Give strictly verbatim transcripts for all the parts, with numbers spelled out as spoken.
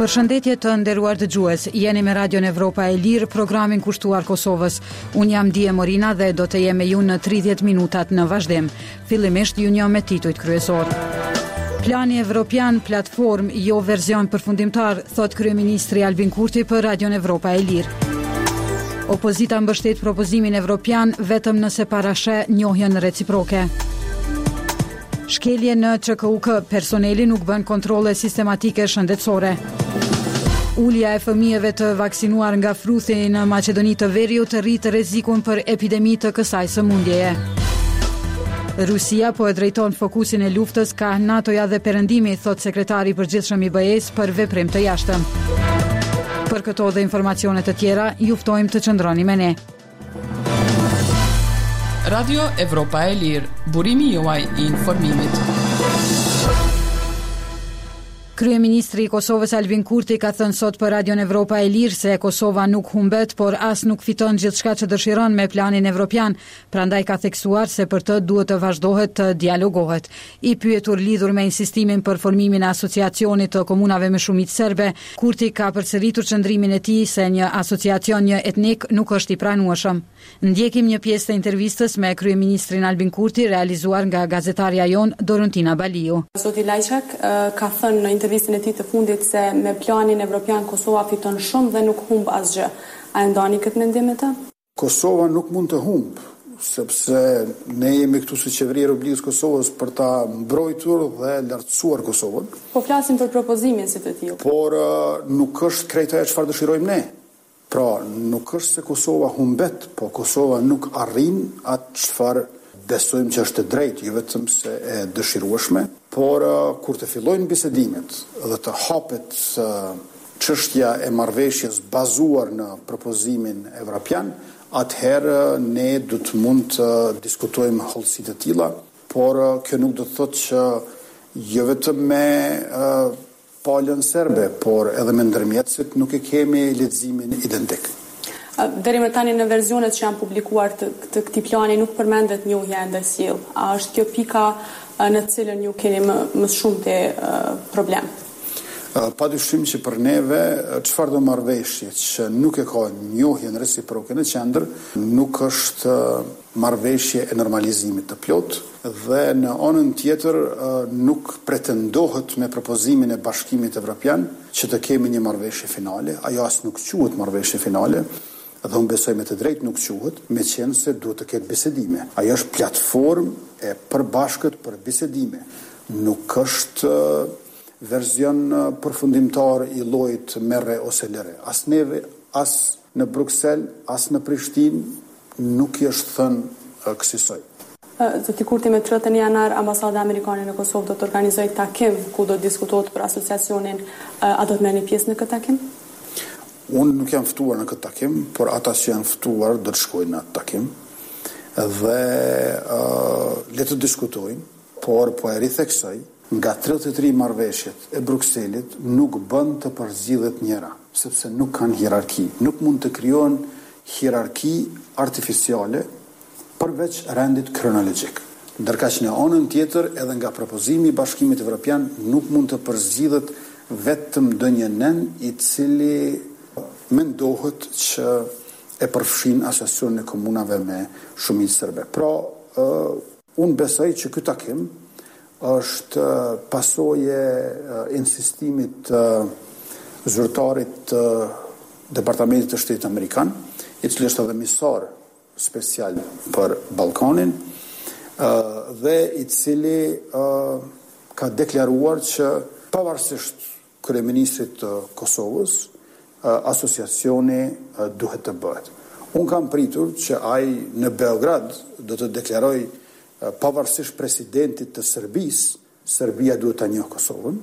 Përshëndetje të nderuar dëgjues, jeni me Radion Evropa e Lirë, programin kushtuar Kosovës. Unë jam Dije Morina dhe do të jem me ju në tridhjetë minutat në vazhdim. Fillimisht ju njoh me titujt kryesor. Plani Evropian platform, jo verzion përfundimtar, thot kryeministri Albin Kurti për Radion Evropa e Lirë. Opozita mbështet propozimin evropian vetëm nëse parashë njohjen reciproke. Shkelje në Ç K U K, personeli nuk bën kontrolle sistematike shëndetësore. Ulja e fëmijëve të vaksinuar nga fruthi në Maqedoni të Veriut rrit rrezikun për epidemi të kësaj sëmundjeje. Rusia po e drejton fokusin e luftës ka NATO-ja dhe perëndimi, thot sekretari i përgjithshëm i B E-s për veprim të jashtëm. Për këto dhe informacione të tjera, ju ftojmë të qëndroni me ne. Radio Evropa e Lirë, burimi juaj i informimit. Kryeministri i Kosovës Albin Kurti ka thënë sot për Radion Evropa e Lirë se Kosova nuk humbet, por as nuk fiton gjithçka që dëshiron me planin evropian, prandaj ka theksuar se për të duhet të vazhdohet të dialogohet. I pyetur lidhur me insistimin për formimin e asociacionit të komunave me shumicë serbe, Kurti ka përsëritur qëndrimin e tij se një asociacion një etnik nuk është i pranueshëm. Ndjekim një pjesë të intervistës me kryeministrin Albin Kurti realizuar nga gazetarja jon Dorontina Baliu. Zoti Lajçak ka thënë në intervistën e tij të fundit se me planin evropian Kosova fiton shumë dhe nuk humb asgjë. A e ndani këtë mendim e ta? Kosova nuk mund të humb, sepse ne jemi këtu si qeveria e Republikës Kosovës për ta mbrojtur dhe lartësuar Kosovën. Po flasim për propozimin si të tillë. Por nuk është krejt ajo çfarë dëshirojmë ne. Pra, nuk është se Kosova humbet, po Kosova nuk arrin atë çfarë besojmë që është e drejtë, jo vetëm se e dëshirueshme, por uh, kur të fillojnë bisedimet dhe të hapet uh, çështja e marrëveshjes bazuar në propozimin evropian, atëherë ne do të mund të uh, diskutojmë hollësi të tilla, por uh, kjo nuk do të thotë që jo vetëm me uh, palën serbe, por edhe me ndërmjetësit nuk e kemi leximin identik. Deri më tani në versionet që janë publikuar të, të këtij plani nuk përmendet njohja e ndërsjell. A është kjo pika në të cilën ju keni më, më shumë të uh, problem? Uh, pa dyshim që për neve çfarë do marrëveshje që nuk e ka njohjen reciproke në qendër, nuk është uh, marrëveshje e normalizimit të plot dhe në anën tjetër uh, nuk pretendohet me propozimin e Bashkimit Evropian që të kemi një marrëveshje finale. Ajo as nuk quhet marrëveshje finale. Dhe unë besoj me të drejtë nuk quhet, me qenë se duhet të ketë bisedime. Ajo është platformë e përbashkët për bisedime. Nuk është verzion përfundimtar i llojit merre ose lëre. As neve, as në Bruksel, as në Prishtinë nuk i është thënë kësaj. Zoti Kurti, me tretën janar Ambasada Amerikane në Kosovë do të organizojë takim ku do të diskutohet për asociacionin. A do të merrni pjesë në këtë takim? Unë nuk jam ftuar në këtë takim, por ata që janë ftuar do të shkojnë në atë takim dhe uh, le të diskutojnë, por po e ritheksoj, nga tridhjetë e tre marrëveshjet e Brukselit nuk bën të përzgjidhet njëra, sepse nuk kanë hierarki. Nuk mund të krijohen hierarki artificiale përveç rendit kronologjik. Ndërka që në anën tjetër, edhe nga propozimi i Bashkimit Evropian nuk mund të përzgjidhet vetëm ndonjë nen i cili mendohet që e përfshin asociacionin e komunave me shumicë serbe. Pra, uh, unë besoj që ky takim është uh, pasojë uh, insistimit uh, zyrtarit të uh, Departamentit të Shtetit Amerikan, i cili është edhe misar special për Ballkanin, uh, dhe i cili uh, ka deklaruar që pavarësisht kryeministrit të Kosovës, asociacioni duhet të bëhet. Unë kam pritur që ai në Beograd do të deklaroj pavarësisht presidentit të Serbisë, Serbia duhet ta njohë Kosovën,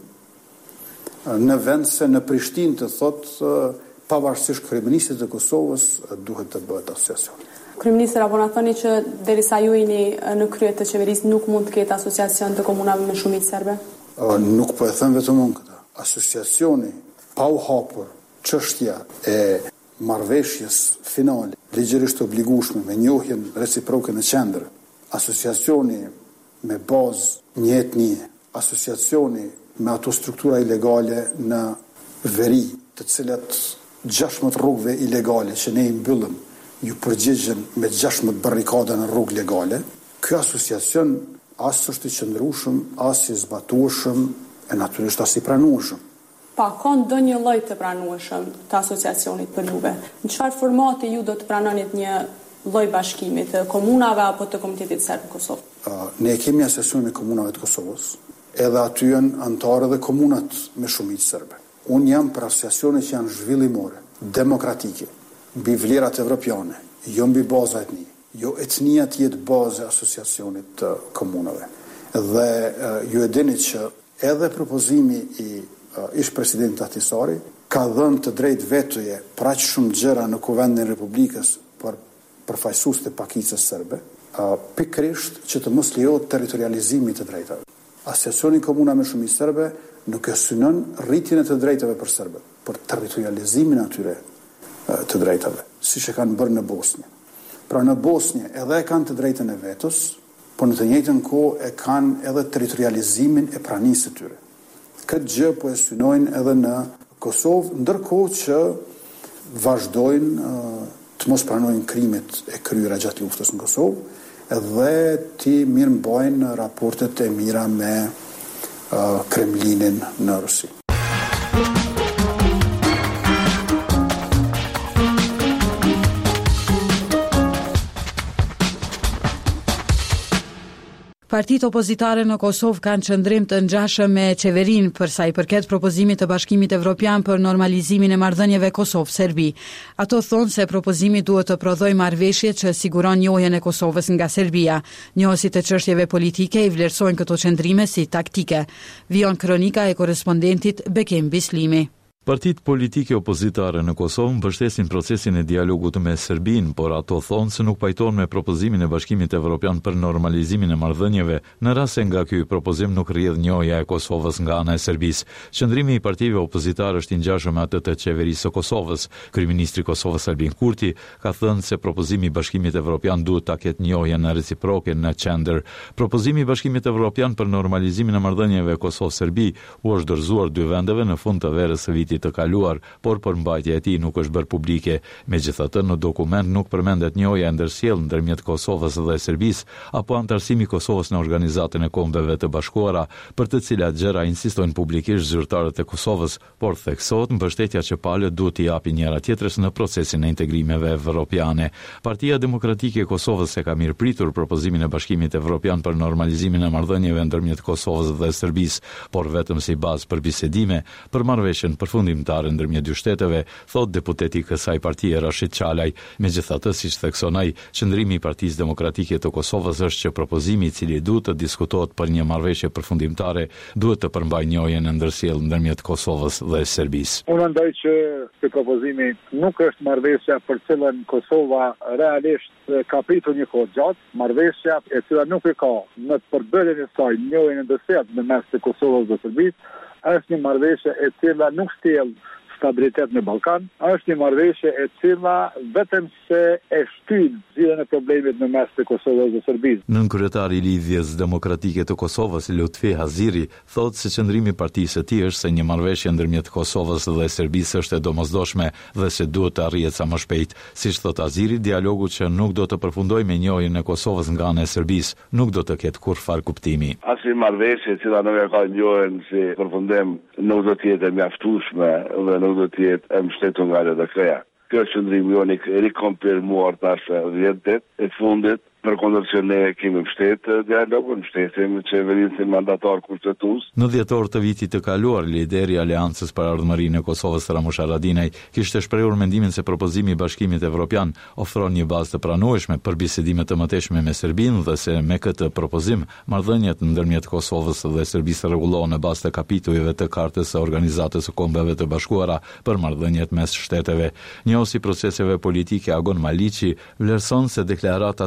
në vend se në Prishtinë të thotë pavarësisht kryeministit të Kosovës duhet të bëhet asociacioni. Kryeministër, apo na thoni që derisa ju jeni në krye të qeverisë nuk mund të ketë asociacion të komunave me shumicë serbe? Nuk po e them vetëm unë këtë. Asociacioni pa u hapur çështja e marrëveshjes finale, ligjërisht obligueshme me njohjen reciproke në qendër, asociacioni me bazë një etnie, asociacioni me ato struktura ilegale në veri të cilat gjashmët rrugëve ilegale që ne i mbyllëm ju përgjigjen me gjashmët barrikada në rrugë legale, ky asociacion as është i qëndrueshëm, as i zbatueshëm e natyrisht as i pranueshëm. Pa, ka ndonjë lloj të pranueshëm të asociacionit për juve? Në çfarë formati ju do të pranonit një lloj bashkimi të komunave apo të Komunitetit Serb në Kosovë? Uh, ne kemi asociacionin e komunave të Kosovës, edhe aty janë antarë dhe komunat me shumicë serbe. Unë jam për asociacione që janë zhvillimore, demokratike, mbi vlerat evropiane, jo mbi baza etnie, jo etnia të jetë bazë e asociacionit të komunave. Dhe uh, ju e dini që edhe propozimi i uh, ish president Ahtisari ka dhënë të drejtë vetoje për aq shumë gjëra në Kuvendin e Republikës për përfaqësues të pakicës serbe, uh, pikërisht që të mos lejohet territorializimi të drejtave. Asociacioni Komuna me Shumicë Serbe nuk e synon rritjen e të drejtave për serbët, për territorializimin atyre të drejtave, siç e kanë bërë në Bosnjë. Pra në Bosnjë edhe e kanë të drejtën e vetos, por në të njëjtën kohë e kanë edhe territorializimin e pranisë së tyre. Këtë gjë po e synojnë edhe në Kosovë, ndërkohë që vazhdojnë të mos pranojnë krimet e kryera gjatë luftës në Kosovë, dhe ti mirë mbajnë raportet e mira me uh, Kremlinin në Rusi. Partitë opozitare në Kosovë kanë qëndrim të ngjashëm me qeverinë për sa i përket propozimit të Bashkimit Evropian për normalizimin e marrëdhënieve Kosovë-Serbi. Ato thonë se propozimi duhet të prodhojë marrëveshje që siguron njohjen e Kosovës nga Serbia. Njohësit e çështjeve politike i vlerësojnë këto qëndrime si taktike. Vion kronika e korrespondentit Bekem Bislimi. Partitë politike opozitare në Kosovë mbështesin procesin e dialogut me Serbinë, por ato thonë se nuk pajtohen me propozimin e Bashkimit Evropian për normalizimin e marrëdhënieve, në rast se nga ky propozim nuk rrjedh njohja e Kosovës nga ana e Serbisë. Qëndrimi i partive opozitare është i ngjashëm me atë të qeverisë së Kosovës. Kryeministri i Kosovës Albin Kurti ka thënë se propozimi i Bashkimit Evropian duhet ta ketë njohjen reciproke në qendër. Propozimi i Bashkimit Evropian për normalizimin e marrëdhënieve Kosovë-Serbi u është dorëzuar dy vendeve në fund të verës së vitit të kaluar, por përmbajtja e tij nuk është bërë publike. Megjithatë, në dokument nuk përmendet njohja e ndërsjellë ndërmjet Kosovës dhe Serbisë apo antarësimi i Kosovës në Organizatën e Kombeve të Bashkuara, për të cilat gjëra insistojnë publikisht zyrtarët e Kosovës, por theksohet mbështetja që palët duhet t'i japi njëra tjetrës në procesin e integrimeve evropiane. Partia Demokratike e Kosovës e ka mirëpritur propozimin e Bashkimit Evropian për normalizimin e marrëdhënieve ndërmjet Kosovës dhe Serbisë, por vetëm si bazë për bisedime për marrëveshjen për fundimtare ndërmjet dy shteteve, thot deputeti i kësaj partie Rashid Çalaj. Megjithatë, siç thekson ai, qëndrimi i Partisë Demokratike të Kosovës është që propozimi i cili duhet të diskutohet për një marrëveshje përfundimtare duhet të përmbajë njohjen e ndërsjellë ndërmjet Kosovës dhe Serbisë. Unë mendoj që ky propozimi nuk është marrëveshja për cilën Kosova realisht ka pritur një kohë gjatë, marrëveshja e cila nuk e ka në përbërjen e saj njohjen e ndërsjellë në mes të Kosovës dhe Serbisë, është një marrëveshje e cila nuk sjell stabilitet në Ballkan, është një marrëveshje e cila vetëm se e shtyn zgjidhjen e problemit në mes të Kosovës dhe Serbisë. Nën kryetari i Lidhjes Demokratike të Kosovës, Lutfi Haziri, thotë se qëndrimi i partisë së tij është se një marrëveshje ndërmjet Kosovës dhe Serbisë është e domosdoshme dhe se duhet të arrihet sa më shpejt. Siç thotë Haziri, dialogu që nuk do të përfundojë me njohjen e Kosovës nga ana e Serbisë nuk do të ketë kurrë kuptimi. Asnjë marrëveshje që nuk e ka njohjen si përfundim nuk do të jetë e mjaftueshme dhe nuk do të jetë e mbështetur nga L D K-ja. Kjo qëndrim jonë i rikonfirmuar tash dhjetë ditë e fundit, përkundër që ne kemi mbështetë dialogun, mbështesim qeverinë mandatar kushtetues. Në dhjetor të vitit të kaluar, lideri i Aleancës për Ardhmërinë e Kosovës Ramush Haradinaj kishte shprehur mendimin se propozimi i Bashkimit Evropian ofron një bazë të pranueshme për bisedime të mëtejshme me Serbinë dhe se me këtë propozim marrëdhëniet ndërmjet Kosovës dhe Serbisë rregullohen në bazë të kapitujve të Kartës së Organizatës së Kombeve të Bashkuara për marrëdhëniet mes shteteve. Njohësi proceseve politike Agon Maliqi vlerëson se deklaratat qoftë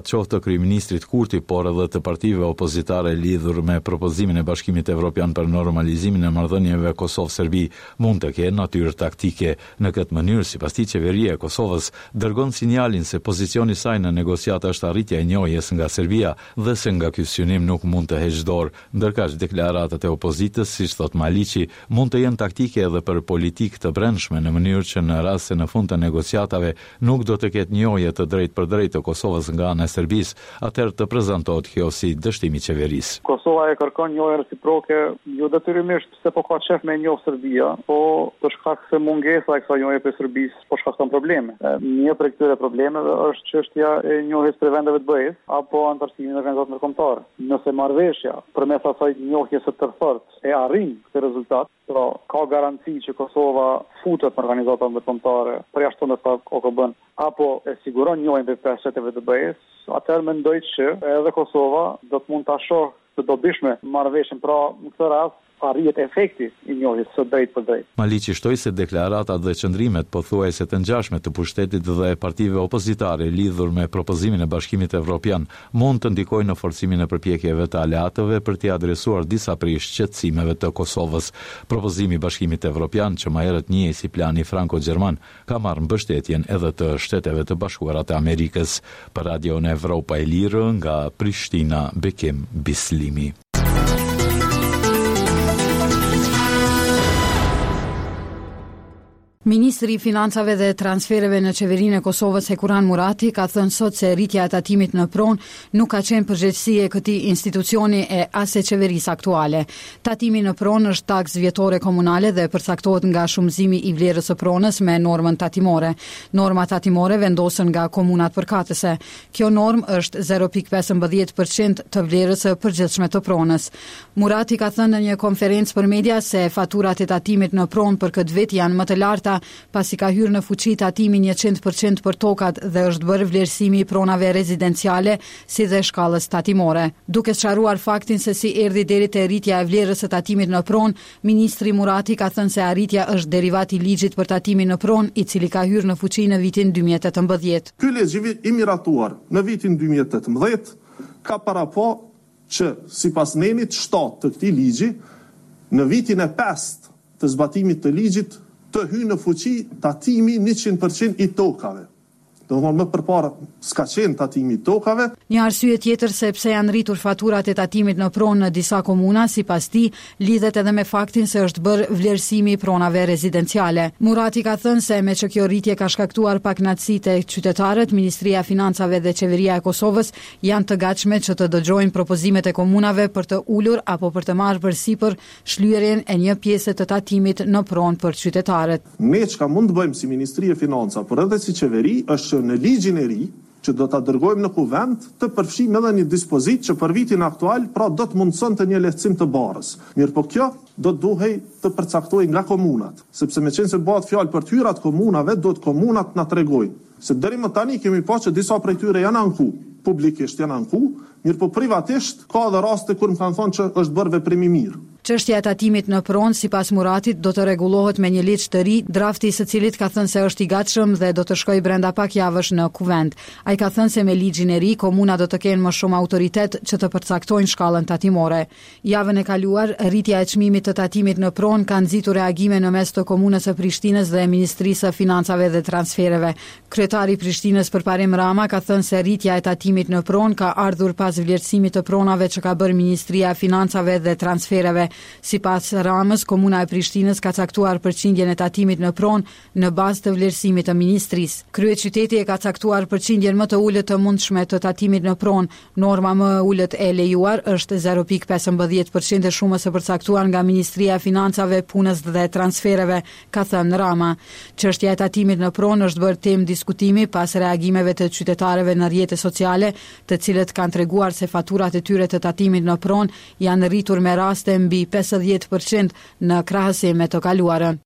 kryeministrit Kurti, por edhe të partive opozitare lidhur me propozimin e Bashkimit Evropian për normalizimin e marrëdhënieve Kosovë-Serbi mund të kenë natyrë taktike. Në këtë mënyrë, sipas tij, qeveria e Kosovës dërgon sinjalin se pozicioni i saj në negociata është arritja e njohjes nga Serbia dhe se nga ky synim nuk mund të heqë dorë, ndërkaq deklaratat e opozitës, siç thot Maliqi, mund të jenë taktike edhe për politikë të brendshme në mënyrë që në rast se në fund të negociatave nuk do të ketë njohje të drejtë për drejtë të Kosovës nga ana e Serbisë, atëherë të prezantohet kjo si dështim i qeverisë. Kosova e kërkon njohje reciproke, jo detyrimisht se po ka qef me njohë Serbia, po për shkak se mungesa e kësaj njohje për Serbisë po shkakton probleme. Një prej këtyre problemeve është çështja e njohjes për vendeve të B E S apo antarësimin në organizatat ndërkombëtare. Nëse marrëveshja përmes asaj njohjes së tërfortë e arrin këtë rezultat, pra ka garanci që Kosova futet në organizata ndërkombëtare përjashton të O K B-n apo e siguron njohjen për shteteve të B E S, atëherë mendoj që edhe Kosova do të mund ta shohë të dobishme marrëveshjen, pra në këtë rast arrihet efekti i njohjes së drejtë për drejtë. Maliqi shtoi se deklaratat dhe qëndrimet pothuajse të ngjashme të pushtetit dhe partive opozitare lidhur me propozimin e Bashkimit Evropian mund të ndikojnë në forcimin e përpjekjeve të aleatëve për t'i adresuar disa prej shqetësimeve të Kosovës. Propozimi i Bashkimit Evropian, që më herët njihej si plani franko-gjerman, ka marrë mbështetjen edhe të Shteteve të Bashkuara të Amerikës. Për Radio në Evropa e Lirë, nga Prishtina, Bekim Bislimi. Ministri i Financave dhe Transfereve në qeverinë e Kosovës Hekuran Murati ka thënë sot se rritja e tatimit në pronë nuk ka qenë përgjegjësi e këtij institucioni e as e qeverisë aktuale. Tatimi në pronë është taks vjetore komunale dhe përcaktohet nga shumëzimi i vlerës së pronës me normën tatimore. Norma tatimore vendosen nga komunat përkatëse. Kjo normë është zero pikë pesëmbëdhjetë përqind të vlerës së përgjithshme të pronës. Murati ka thënë në një konferencë për media se faturat e tatimit në pronë për këtë vit janë më të larta pasi ka hyrë në fuqi tatimi njëqind përqind për tokat dhe është bërë vlerësimi i pronave rezidenciale si dhe shkallës tatimore. Duke sqaruar faktin se si erdhi deri te rritja e vlerës së tatimit në pronë, ministri Murati ka thënë se arritja është derivat i ligjit për tatimin në pronë, i cili ka hyrë në fuqi në vitin dy mijë e tetëmbëdhjetë. Ky ligj i miratuar në vitin dy mijë e tetëmbëdhjetë ka parapo që sipas nenit shtatë të këtij ligji, në vitin e pestë të zbatimit të ligjit të hyjë në fuqi tatimi njëqind përqind i tokave. Do të thonë më përpara s'ka qenë tatimi i tokave. Një arsye tjetër se pse janë rritur faturat e tatimit në pronë në disa komuna, sipas tij, lidhet edhe me faktin se është bërë vlerësimi i pronave rezidenciale. Murati ka thënë se me që kjo rritje ka shkaktuar pakënaqësi tek qytetarët, Ministria e Financave dhe Qeveria e Kosovës janë të gatshme që të dëgjojnë propozimet e komunave për të ulur apo për të marrë përsipër shlyerjen e një pjese të tatimit në pronë për qytetarët. Ne çka mund të bëjmë si Ministri e Financave, por edhe si qeveri, është në ligjin e ri që do ta dërgojmë në kuvent të përfshijmë edhe një dispozit që për vitin aktual pra do të mundsonte një lehtësim të barrës. Mirë, po kjo do të duhej të përcaktohej nga komunat, sepse me qenë se bëhet fjalë për të hyrat komunave, do të komunat na tregojnë. Se deri më tani kemi pasur që disa prej tyre janë anku, publikisht janë anku, mirë po privatisht ka edhe raste kur më kanë thonë që është bërë veprim i mirë. Çështja e tatimit në pronë sipas Muratit do të rregullohet me një ligj të ri, drafti i së cilit ka thënë se është i gatshëm dhe do të shkojë brenda pak javësh në kuvent. Ai ka thënë se me ligjin e ri komuna do të kenë më shumë autoritet që të përcaktojnë shkallën tatimore. Javën e kaluar, rritja e çmimit të tatimit në pronë ka nxitur reagime në mes të komunës së Prishtinës dhe Ministrisë së Financave dhe Transfereve. Kryetari i Prishtinës Përparim Rama ka thënë se rritja e tatimit në pronë ka ardhur pas vlerësimit të pronave që ka bërë Ministria e Financave dhe Transfereve. Sipas Ramës, komuna e Prishtinës ka caktuar përqindjen e tatimit në pronë në bazë të vlerësimit të ministrisë. Kryeqyteti e ka caktuar përqindjen më të ulët të mundshme të tatimit në pronë. Norma më e ulët e lejuar është zero pikë pesëmbëdhjetë përqind e shumës së përcaktuar nga Ministria e Financave, Punës dhe Transfereve, ka thënë Rama. Çështja e tatimit në pronë është bërë temë diskutimi pas reagimeve të qytetarëve në rrjetet sociale, të cilët kanë treguar se faturat e tyre të tatimit në pronë janë rritur me raste mbi pesëdhjetë përqind në krahasim me të kaluarën.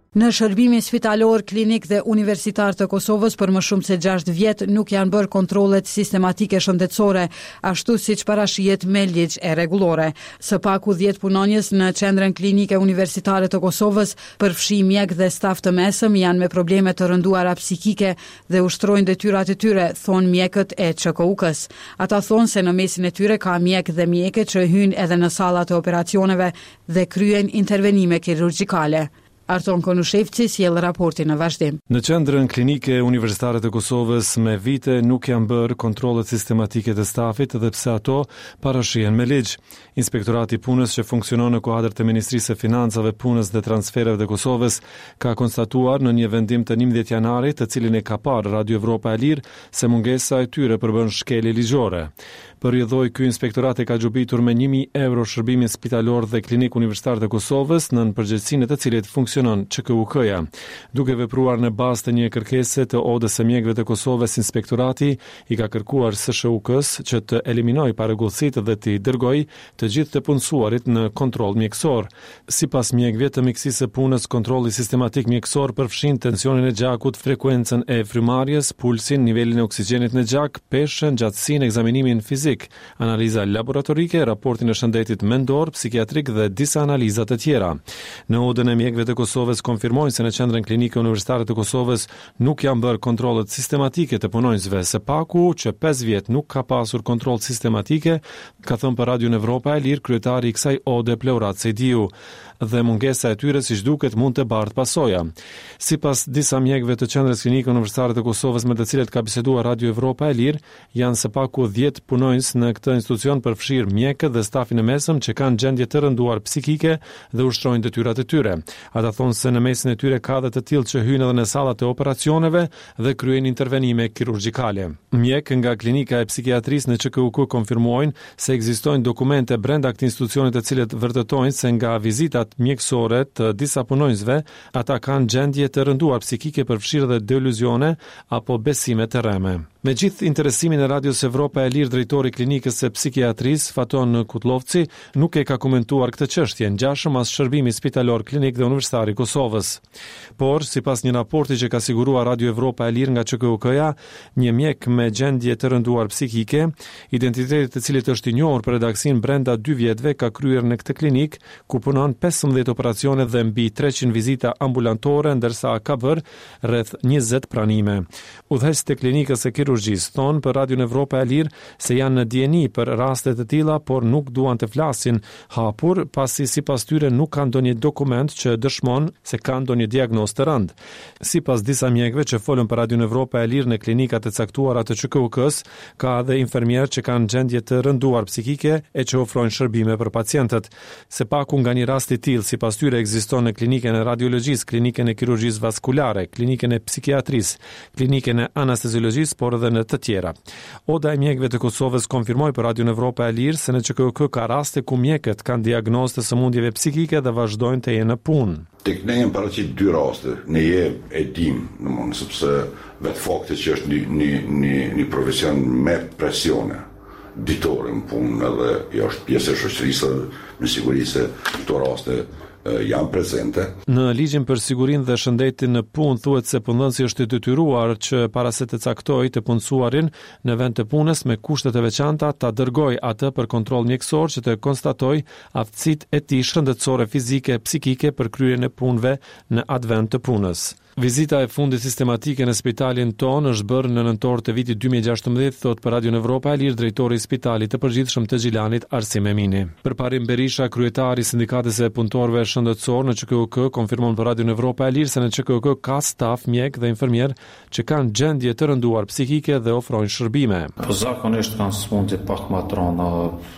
Në shërbimin spitalor, klinik dhe universitar të Kosovës për më shumë se gjashtë vjet nuk janë bërë kontrollet sistematike shëndetësore, ashtu siç parashihet me ligj e rregullore. Së paku dhjetë punonjës në qendrën klinike universitare të Kosovës, përfshi mjek dhe staf të mesëm, janë me probleme të rënduara psikike dhe ushtrojnë detyrat e tyre, thonë mjekët e Ç K U K-s. Ata thonë se në mesin e tyre ka mjek dhe mjeke që hyjnë edhe në sallat e operacioneve dhe kryen intervenime kirurgjikale. Arton Konushevci sjell raportin në vazhdim. Në qendrën klinike universitare të Kosovës me vite nuk janë bërë kontrollet sistematike të stafit dhe pse ato parashihen me ligj. Inspektorati i punës që funksionon në kuadër të Ministrisë së Financave, Punës dhe Transfereve të Kosovës ka konstatuar në një vendim të njëmbëdhjetë janarit, të cilin e ka parë Radio Evropa e Lirë, se mungesa e tyre përbën shkelje ligjore. Përrjedhoi ky inspektorat e ka gjubitur me një mijë euro shërbimin spitalor dhe klinik universitar të Kosovës, në përgjegjësinë e të cilit funksionon Ç K U K-ja. Duke vepruar në bazë të një kërkese të Odës së Mjekëve të Kosovës, inspektorati i ka kërkuar S Sh U K-s që të eliminojë parregullësitë dhe të dërgojë të gjithë të punësuarit në kontroll mjekësor. Sipas mjekëve të mjekësisë së punës, kontrolli sistematik mjekësor përfshin tensionin e gjakut, frekuencën e frymarrjes, pulsin, nivelin e oksigjenit në gjak, peshën, gjatësinë, ekzaminimin fizik, analiza laboratorike, raportin e shëndetit mendor, psikiatrik dhe disa analiza të tjera. Në Odën e Mjekëve të Kosovës konfirmojnë se në qendrën klinike universitare të Kosovës nuk janë bërë kontrollet sistematike të punonjësve. Së paku që pesë vjet nuk ka pasur kontroll sistematike, ka thënë për Radio Evropa e Lirë kryetari i kësaj Ode Pleurat Sejdiu, dhe mungesa e tyre siç duket mund të bardh pasoja. Sipas disa mjekëve të qendrës klinike universitare të Kosovës me të cilët ka biseduar Radio Evropa e Lirë, janë së paku dhjetë punonjës në këtë institucion, përfshir mjekët dhe stafin e mesëm që kanë gjendje të rënduar psikike dhe ushtrojnë detyrat e tyre. Ata thonë se në mesin e tyre ka dhe të tillë që hyjnë edhe në sallat e operacioneve dhe kryejnë intervenime kirurgjikale. Mjek nga klinika e psikiatrisë në Ç K U K konfirmojnë se ekzistojnë dokumente brenda këtij institucioni të cilët vërtetojnë se nga vizitat mjekësore të disa punonjësve, ata kanë gjendje të rënduar psikike, përfshirë dhe deluzione apo besime të rreme. Me gjithë interesimin e Radios Evropa e Lirë, drejtori i klinikës së psikiatrisë Faton Kutlovci nuk e ka komentuar këtë çështje, ngjashëm as shërbimi spitalor klinik dhe universitar i Kosovës. Por, sipas një raporti që ka siguruar Radio Evropa e Lirë nga Ç K U K-ja, një mjek me gjendje të rënduar psikike, identiteti i cilit është i njohur për redaksin brenda dy vjetëve, ka kryer në këtë klinik ku punon pesëmbëdhjetë operacione dhe mbi treqind vizita ambulantore, ndërsa ka bërë rreth njëzet pranime. Udhëheqësit e klinikës së kirurgjisë thonë për Radio Evropa e Lirë se janë në dieni për raste të tilla, por nuk duan të flasin hapur, pasi sipas tyre nuk kanë ndonjë dokument që dëshmon se kanë ndonjë diagnozë të rëndë. Sipas disa mjekëve që folën për Radio Evropa e Lirë në klinikat e caktuara të Ç K U K-s, ka edhe infermierë që kanë gjendje të rënduar psikike e që ofrojnë shërbime për pacientët. Se paku nga një rast i tillë, sipas tyre ekziston në klinikën e radiologjisë, klinikën e kirurgjisë vaskulare, klinikën e psikiatrisë, klinikën e anesteziologjisë, por edhe në të tjera. Oda e mjekëve të Kosovës konfirmoi për Radio Evropa e Lirë se në Ç K U K ka raste ku mjekët kanë diagnozë të sëmundjeve psikike dhe vazhdojnë të jenë në punë. Tek ne janë paraqit dy raste, ne je e dim, domthonë sepse vetë fakti që është një një një, një profesion me presione ditore në punë, edhe jo është pjesë e shoqërisë, me siguri se këto raste janë prezente. Në ligjin për sigurinë dhe shëndetin në punë thuhet se punëdhënësi është i detyruar që para se të caktojë të punësuarin në vend të punës me kushte të veçanta ta dërgojë atë për kontroll mjekësor që të konstatojë aftësitë e tij shëndetësore, fizike, psikike për kryerjen e punëve në atë vend të punës. Vizita e fundit sistematike në spitalin tonë është bërë në nëntor të vitit dy mijë e gjashtëmbëdhjetë, thot për Radio Evropa e Lirë drejtori i Spitalit të Përgjithshëm të Gjilanit Arsim Emini. Përparim Berisha, kryetari i Sindikatës së Punëtorëve Shëndetësor në Ç K U K, konfirmon për Radio Evropa e Lirë se në Ç K U K ka staf, mjek dhe infermier që kanë gjendje të rënduar psikike dhe ofrojnë shërbime. Po zakonisht kanë smundje pak më të rënda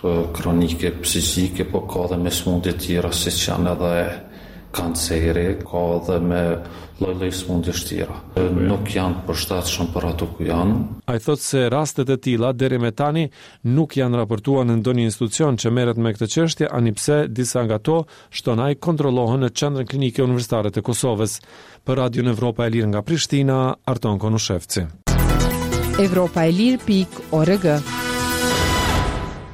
kronike psikike, po ka dhe me smundje tjera siç janë edhe kanceri, ka dhe me lloj-lloj smundjesh tjera. Nuk janë përshtatshëm për ato ku janë. Ai thotë se rastet e tilla deri me tani nuk janë raportuar në ndonjë institucion që merret me këtë çështje, ani pse disa nga ato shtonaj kontrollohen në qendrën klinike universitare të Kosovës. Për Radio Evropa e Lirë nga Prishtina, Arton Konushevci. Evropa e Lirë pikë org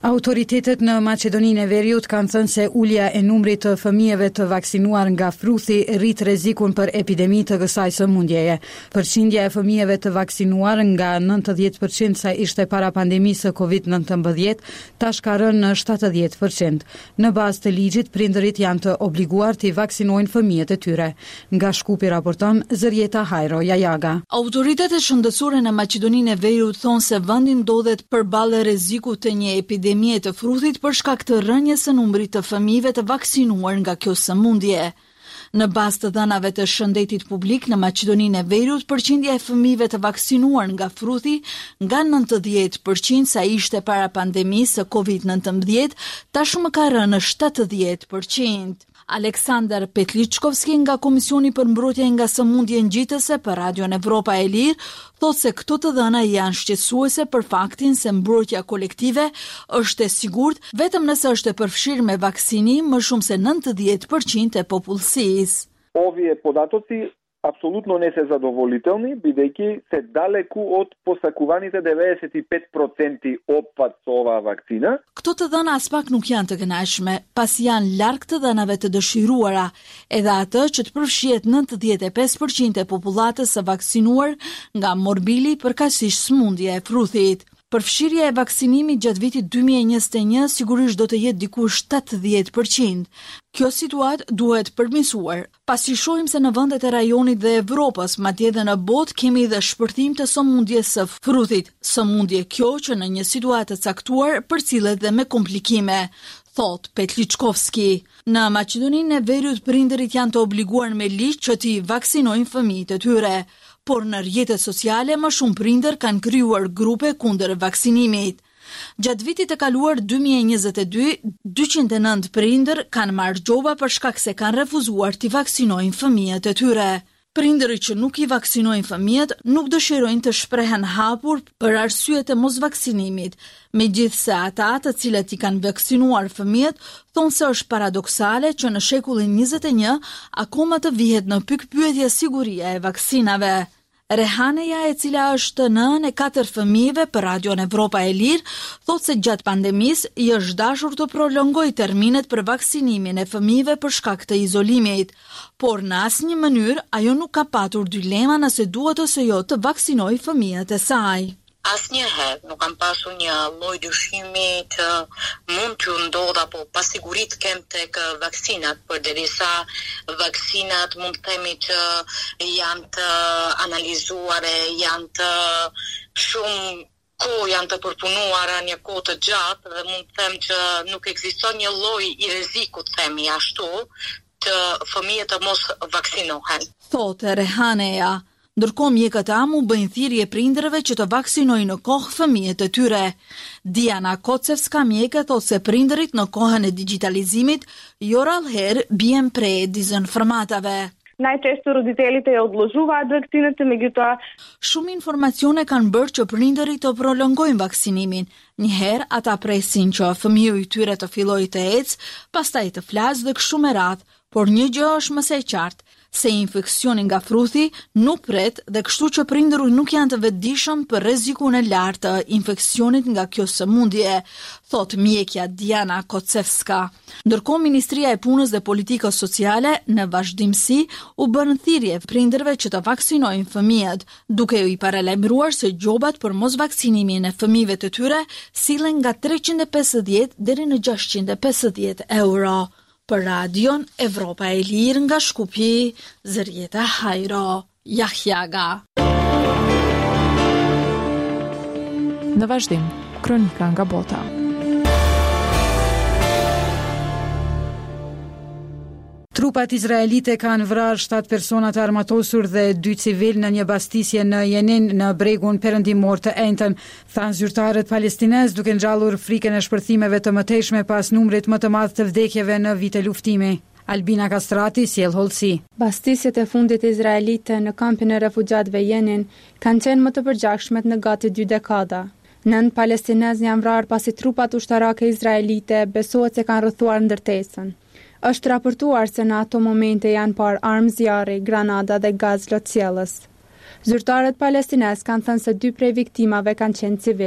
Autoritetet në Maqedoninë e Veriut kanë thënë se ulja e numrit të fëmijëve të vaksinuar nga fruthi rrit rrezikun për epidemi të kësaj sëmundjeje. Përqindja e fëmijëve të vaksinuar nga nëntëdhjetë përqind sa ishte para pandemisë së kovid nëntëmbëdhjetë, tash ka rënë në shtatëdhjetë përqind. Në bazë të ligjit, prindërit janë të obliguar të vaksinojnë fëmijët e tyre. Nga Shkupi raporton Zërjeta Hajro Jajaga. Autoritetet shëndetësore në Maqedoninë e Veriut thonë se vendi ndodhet përballë rrezikut të një epidemie epidemie të fruthit për shkak të rënjes së numrit të fëmijëve të vaksinuar nga kjo sëmundje. Në bazë të dhënave të shëndetit publik në Maqedoninë e Veriut, përqindja e fëmijëve të vaksinuar nga fruthi nga nëntëdhjetë përqind sa ishte para pandemisë së kovid nëntëmbëdhjetë, tashmë ka rënë në shtatëdhjetë përqind. Aleksandar Petličkovski nga Komisioni për mbrojtje nga sëmundje ngjitëse për Radion Evropa e Lirë thotë se këto të dhëna janë shqetësuese për faktin se mbrojtja kolektive është e sigurt vetëm nëse është e përfshirë me vaksinim më shumë se nëntëdhjetë përqind e popullsisë. Ovdje podaci apsolutno несезадоволителни, бидејќи се далеку од посакуваните деветдесет и пет проценти опфат со оваа вакцина. Këto të dhëna as pak nuk janë të kënaqshme, pasi janë larg të dhënave të dëshiruara, edhe atë që të përfshihet nëntëdhjetë e pesë përqind e popullatës së vaksinuar nga morbili përkatësisht sëmundja e fruthit. Përfshirja e vaksinimit gjatë vitit dy mijë e njëzet e një sigurisht do të jetë diku shtatëdhjetë përqind. Kjo situatë duhet përmirësuar, pasi shohim se në vendet e rajonit dhe Evropës, madje edhe në botë, kemi dhe shpërthim të sëmundjes së fruthit, sëmundje kjo që në një situatë të caktuar përcillet dhe me komplikime, thot Petličkovski. Në Maqedoninë e Veriut prindërit janë të obliguar me ligj që t'i vaksinojnë fëmijët e tyre. Por në rrjetet sociale më shumë prindër kanë krijuar grupe kundër vaksinimit. Gjatë vitit të kaluar dy mijë e njëzet e dy, dyqind e nëntë prindër kanë marrë gjoba për shkak se kanë refuzuar t'i vaksinojnë fëmijët e tyre. Prindërit që nuk i vaksinojnë fëmijët nuk dëshirojnë të shprehen hapur për arsyet e mosvaksinimit, megjithse ata të cilët i kanë vaksinuar fëmijët thonë se është paradoksale që në shekullin njëzet e një akoma të vihet në pikpyetje siguria e vaksinave. Rehaneja, e cila është nënë e katër fëmijëve për Radion Evropa e Lirë, thotë se gjatë pandemisë i është dashur të prolongojë terminet për vaksinimin e fëmijëve për shkak të izolimit, por në asnjë mënyrë ajo nuk ka patur dilema nëse duhet ose jo të vaksinojë fëmijët e saj. Asnjëherë nuk kam pasur një lloj dyshimi që mund të ndodha, apo pasigurit kem tek vaksinat, përderisa vaksinat mund të themi që janë të analizuara, janë të shumë kohë janë të përpunuara një kohë të gjatë dhe mund të them që nuk ekziston një lloj i rrezikut, themi ashtu, të fëmijët të mos vaksinohen. Thotë Rehaneja. Ndërkohë mjekët e amu bëjnë thirrje prindërve që të vaksinojnë në kohë fëmijët e tyre. Diana Kocevska, mjeke, thotë se prindërit në kohën e digitalizimit jo rallëherë bien prej dezinformatave. Najčešće roditeljите odložuvaат vaksinat, međutim shumë informacione kanë bërë që prindërit të prolongojnë vaksinimin. Njëherë ata presin që fëmiu i tyre të fillojë të ecë, pastaj të flasë dhe kështu me radhë, por një gjë është më së qartë, se infeksioni nga fruthi nuk pret dhe kështu që prindërit nuk janë të vetëdijshëm për rrezikun e lartë të infeksionit nga kjo sëmundje, thot mjekja Diana Kocevska. Ndërkohë Ministria e Punës dhe Politikës Sociale në vazhdimsi u bën thirrje prindërve që të vaksinojnë fëmijët, duke u i paralajmëruar se gjobat për mosvaksinimin e fëmijëve të tyre sillen nga treqind e pesëdhjetë deri në gjashtëqind e pesëdhjetë euro. Për Radion Evropa e Lirë nga Shkupi, Zërjeta Hajro Jajaga. Në vazhdim, kronika nga bota. Trupat izraelite kanë vrarë shtatë persona të armatosur dhe dy civil në një bastisje në Jenin në bregun perëndimor të Ejnën, thanë zyrtarët palestinez, duke ngjallur frikën e shpërthimeve të mëtejshme pas numrit më të madh të vdekjeve në vite luftimi. Albina Kastrati sjell hollësi. Bastisjet e fundit izraelite në kampin e refugjatëve Jenin kanë qenë më të përgjakshmet në gati dy dekada. Nënt palestinez janë vrarë pasi trupat ushtarake izraelite besohet se kanë rrethuar ndërtesën. Është raportuar se në ato momente janë parë armë zjarri, granada dhe gaz lotësjellës. Zyrtarët palestinez kanë thënë se dy prej viktimave kanë qenë civil.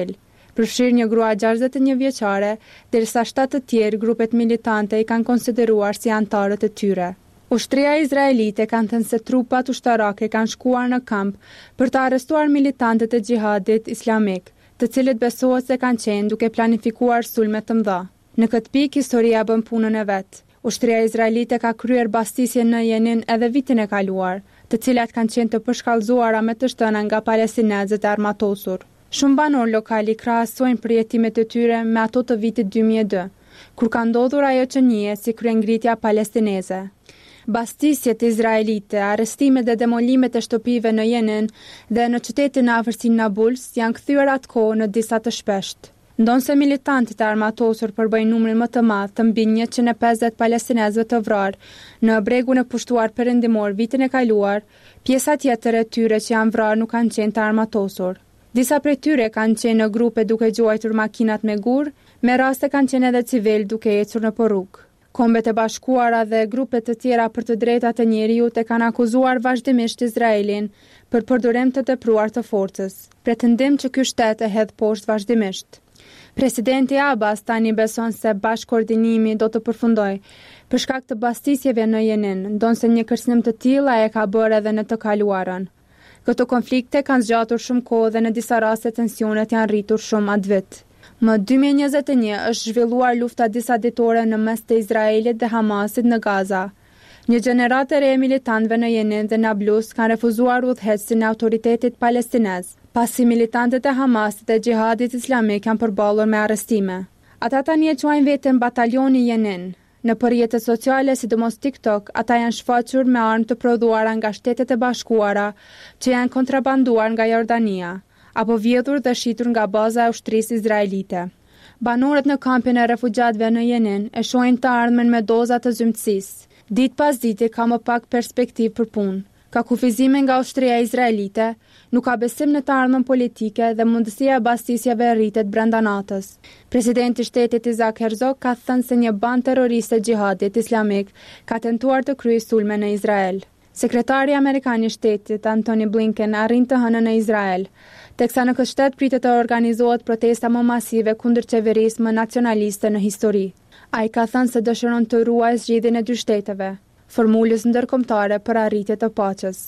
përfshirë një grua gjashtëdhjetë e një vjeçare, derisa shtatë të tjerë grupet militante i kanë konsideruar si anëtarët e tyre. Ushtria izraelite kanë thënë se trupat ushtarake kanë shkuar në kamp për të arrestuar militantët e xhihadit islamik, të cilët besohet se kanë qenë duke planifikuar sulme të mëdha. Në këtë pikë historia bën punën e vet. Ushtria izraelite ka kryer bastisje në Jenin edhe vitin e kaluar, të cilat kanë qenë të përshkallëzuara me të shtëna nga palestinezët e armatosur. Shumë banorë lokali krahasojnë përjetimet e tyre me ato të vitit dy mijë e dy, kur ka ndodhur ajo që njihet si kryengritja palestineze. Bastisjet izraelite, arrestimet dhe demolimet e shtëpive në Jenin dhe në qytetin e afërsinë Nablus janë kthyer atë kohë në disa të shpeshtë. Ndonse militantët e armatosur përbëjnë numrin më të madh të mbi njëqind e pesëdhjetë palestinezëve të vrarë në bregun e pushtuar perëndimor vitin e kaluar, pjesa tjetër e tyre që janë vrarë nuk kanë qenë të armatosur. Disa prej tyre kanë qenë në grupe duke gjuajtur makinat me gur, me raste kanë qenë edhe civil duke ecur në rrugë. Kombet e Bashkuara dhe grupe të tjera për të drejtat e njerëzit e kanë akuzuar vazhdimisht Izraelin për përdorim të tepruar të forcës, pretendim që ky shtet e hedh poshtë vazhdimisht. Presidenti Abbas tani beson se bashkëkoordinimi do të përfundojë për shkak të bastisjeve në Jenin, ndonse një kërcënim të tillë ai e ka bërë edhe në të kaluarën. Këto konflikte kanë zgjatur shumë kohë dhe në disa raste tensionet janë rritur shumë atë vit. Më dy mijë e njëzet e një është zhvilluar lufta disaditore në mes të Izraelit dhe Hamasit në Gaza. Një gjenerat e re e militantëve në Jenin dhe Nablus kanë refuzuar udhëhecin e autoritetit palestinez, pasi militantët e Hamasit dhe xhihadit islamik kanë përballur me arrestime. Ata tani e quajnë veten Batalioni Jenin. Në përrjetet sociale, sidomos TikTok, ata janë shfaqur me armë të prodhuara nga Shtetet e Bashkuara, që janë kontrabanduar nga Jordania, apo vjedhur dhe shitur nga baza e ushtrisë izraelite. Banorët në kampin e refugjatëve në Jenin e shohin të ardhmen me doza të zymtësisë. Ditë pas dite ka më pak perspektivë për punë. Ka kufizime nga ushtria izraelite, nuk ka besim në të ardhmen politike dhe mundësia e bastisjeve rritet brenda natës. Presidenti i shtetit Isaac Herzog ka thënë se një band terroriste xhihadit islamik ka tentuar të kryejë sulme në Izrael. Sekretari amerikan i shtetit Antony Blinken arrin të hënën në Izrael, teksa në këtë shtet pritet të organizohet protesta më masive kundër qeverisë më nacionaliste në histori. Ai ka thënë se dëshiron të ruajë zgjidhjen e dy shteteve, formulës ndërkombëtare për arritje të paqes.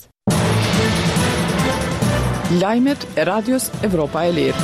Lajmet e Radios Evropa e Lirë.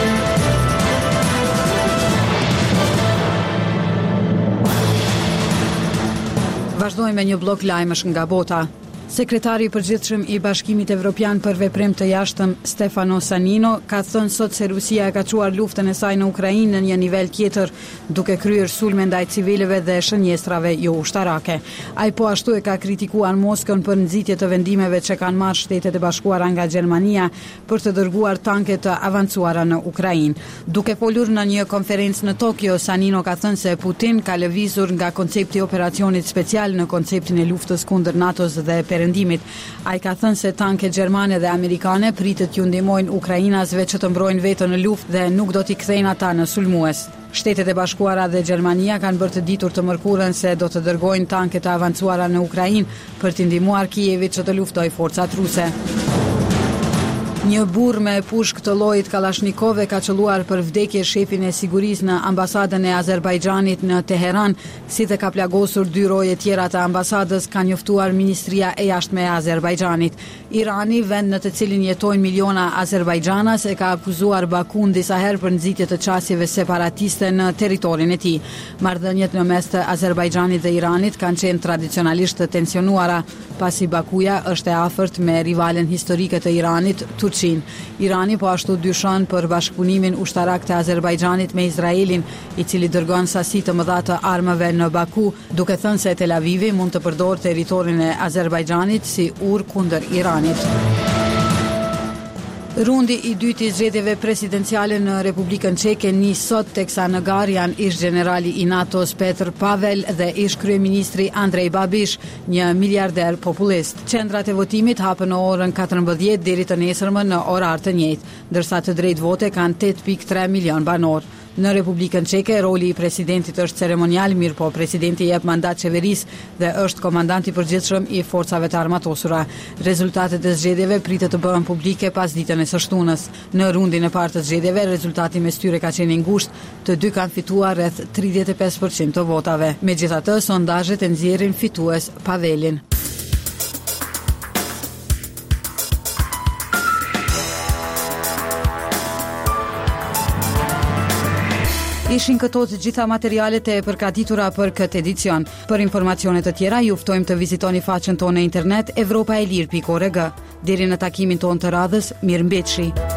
Vazhdojmë me një blok lajmesh nga bota. Sekretari i përgjithshëm i Bashkimit Evropian për veprim të jashtëm Stefano Sanino ka thënë sot se Rusia e ka çuar luftën e saj në Ukrainë në një nivel tjetër, duke kryer sulme ndaj civilëve dhe shënjestrave jo ushtarake. Ai po ashtu e ka kritikuar Moskën për nxitje të vendimeve që kanë marrë Shtetet e Bashkuara nga Gjermania për të dërguar tanke të avancuara në Ukrainë. Duke folur në një konferencë në Tokyo, Sanino ka thënë se Putin ka lëvizur nga koncepti i operacionit special në konceptin e luftës kundër NATO-s dhe perëndimit. Ai ka thënë se tanket gjermane dhe amerikane pritet t'ju ndihmojnë ukrainasve që të mbrojnë veten në luftë dhe nuk do t'i kthejnë ata në sulmues. Shtetet e Bashkuara dhe Gjermania kanë bërë të ditur të mërkurën se do të dërgojnë tanke të avancuara në Ukrainë për t'i ndihmuar Kijevit që të luftojë forcat ruse. Një burr me pushkë të llojit Kalashnikov ka qelluar për vdekje shefin e sigurisë në ambasadën e Azerbajxhanit në Teheran, si dhe ka plagosur dy roje tjera të ambasadës, ka njoftuar Ministria e Jashtme e Azerbajxhanit. Irani, vend në të cilin jetojnë miliona Azerbajxhanas, e ka akuzuar Bakun disa herë për nxitje të qasjeve separatiste në territorin e tij. Marrëdhëniet në mes të Azerbajxhanit dhe Iranit kanë qenë tradicionalisht të tensionuara, pasi Bakuja është e afërt me rivalen historike të Iranit, Turqin. Irani po ashtu dyshon për bashkëpunimin ushtarak të Azerbajxhanit me Izraelin, i cili dërgon sasi të mëdha të armëve në Baku, duke thënë se Tel Avivi mund të përdorë territorin e Azerbajxhanit si urë kundër Iranit. Rundi i dytë i zgjedhjeve presidenciale në Republikën Çeke nis sot, teksa në garë janë ish generali i NATO-s Petr Pavel dhe ish kryeministri Andrej Babiš, një miliarder populist. Qendrat e votimit hapen në orën katërmbëdhjetë deri të nesërmen në orar të njëjtë, ndërsa të drejtë vote kanë tetë pikë tre milion banor. Në Republikën Çeke, roli i presidentit është ceremonial, mirë po presidenti jep mandat qeverisë dhe është komandant i përgjithshëm i forcave të armatosura. Rezultatet e zgjedhjeve pritet të bëhen publike pas ditën e së shtunës. Në rundin e parë të zgjedhjeve, rezultati mes tyre ka qenë i ngushtë, të dy kanë fituar rreth tridhjetë e pesë përqind të votave. Megjithatë, sondazhet e nxjerrin fitues Pavelin. Ishin këto të gjitha materialet e përgatitura për këtë edicion. Për informacione të tjera, ju ftojmë të vizitoni faqen tonë në internet evropaelir pikë org. Deri në takimin tonë të radhës, mirëmbëjtje.